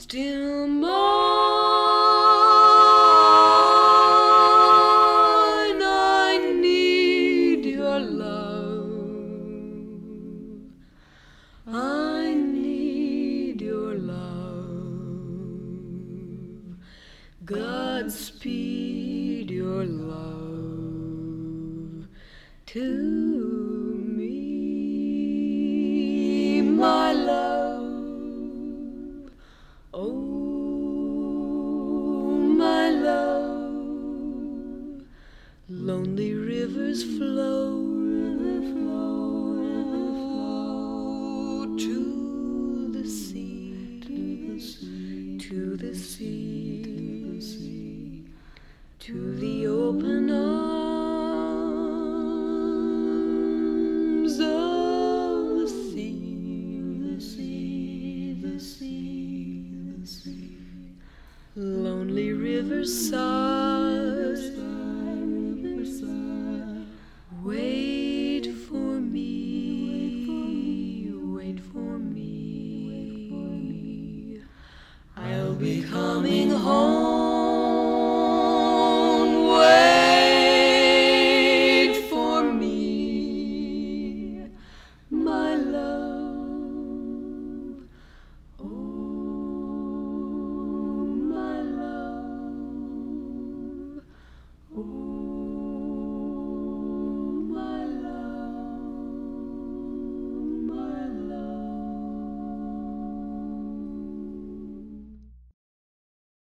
still mine. I need your love. I need your love. Godspeed your love to me, my love. Oh, my love. Lonely rivers flow to the sea, to the sea, to the open arms of the sea, the sea, the sea, the sea. Lonely riverside, wait for me, wait for me. I'll be coming home.